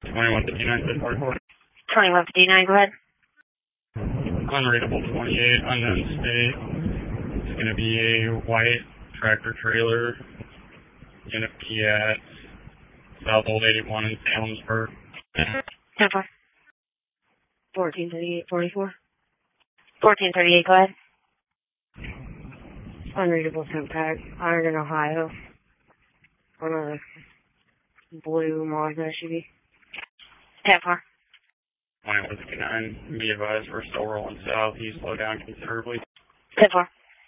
2159, 44. 2159, go ahead. Unreadable 28, unknown state. It's going to be a white tractor trailer. Going to be at South Old 81 in Salemsburg. 10-4. 1438, 44. 1438, go ahead. Unreadable temp pack, Iron, Ohio. One of the blue Mazda SUV. 10-4. 2159, be advised we're still rolling south. You slow down considerably. 10-4.